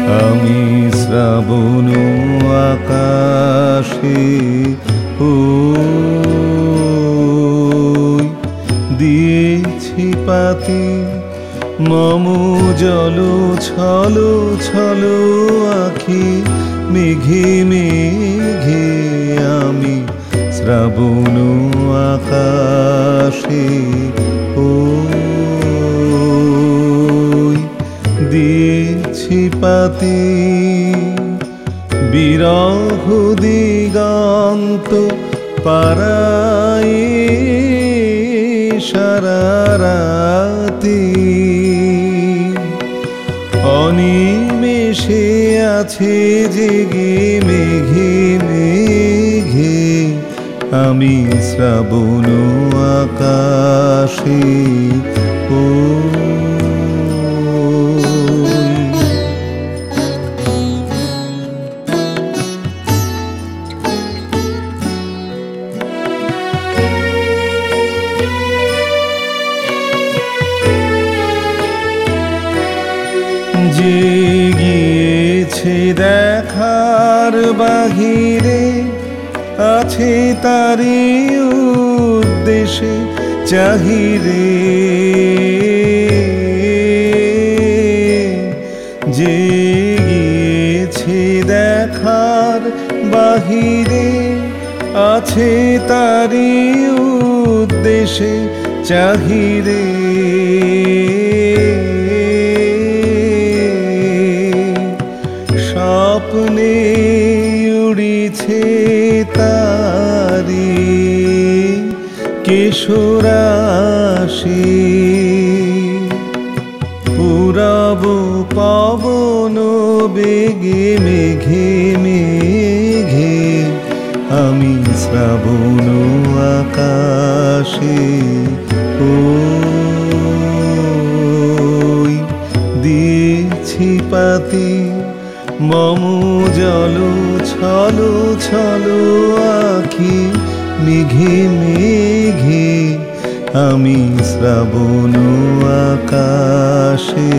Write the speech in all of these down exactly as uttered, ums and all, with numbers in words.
আমি শ্রাবণ আকাশে ওই দিয়েছি পাতি মম জল ছলো ছলো আখি মেঘে মেঘে আমি শ্রাবণ আকাশে ওই দিয়েছি পাতি বিরহ দিগন্ত পারাই সারা রাতি অনিমেষে আছে জেগে মেঘে মেঘে আমি শ্রাবণ আকাশে যে গিয়েছে দেখার বাহিরে আছে তারি উদ্দেশে চাহিরে যে গিয়েছে দেখার বাহিরে আছে তারি উদ্দেশে চাহিরে স্বপ্নে উড়িছে তারি কেশরাশি পুরব পবন বেগে মেঘে মেঘে আমি শ্রাবণ আকাশে ওই দিয়েছি পাতি মম জল ছলো ছলো আখি মেঘে মেঘে আমি শ্রাবণ আকাশে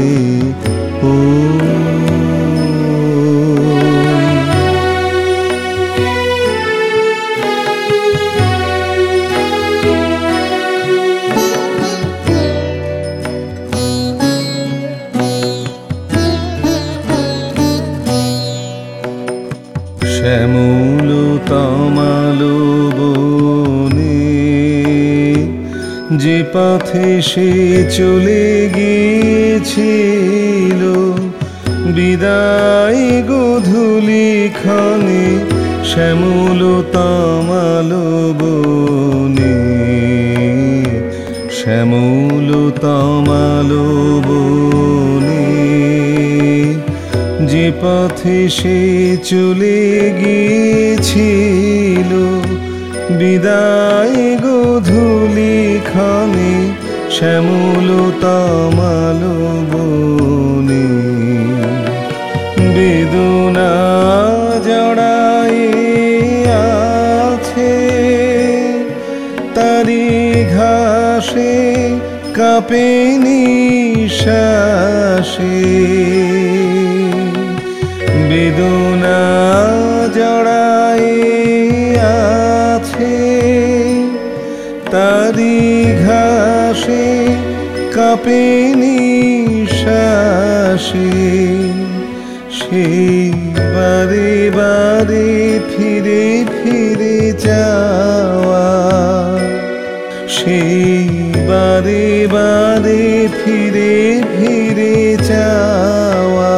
শ্যামল তমালো বনে যে পথে সে চলে গিয়েছিল বিদায় গোধূলি ক্ষণে শ্যামল তমালো বনে শ্যামল তমালো বনে যে পথে সে চলে গিয়েছিল বিদায় গোধূলি ক্ষণে শ্যামল তমালো বনে বেদনা জড়ায় আছে তারি ঘাসে কাঁপে নিঃশ্বাসে বেদনা জড়ায় আছে তারি ঘাসে কাঁপে নিঃশ্বাসে সেই বারে বারে ফিরে ফিরে যাওয়া সেই বারে বারে ফিরে ফিরে যাওয়া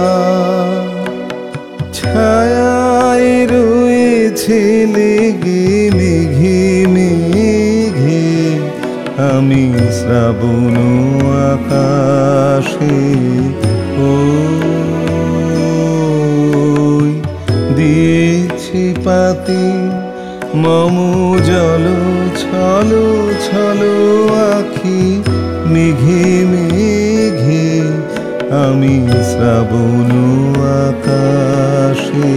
ছায়ায় রয়েছে লেগে মেঘে মেঘে আমি শ্রাবণ আকাশে ওই দিয়েছি পাতি মম জল ছলো ছলো আখি মেঘে মেঘে আমি শ্রাবণ আকাশে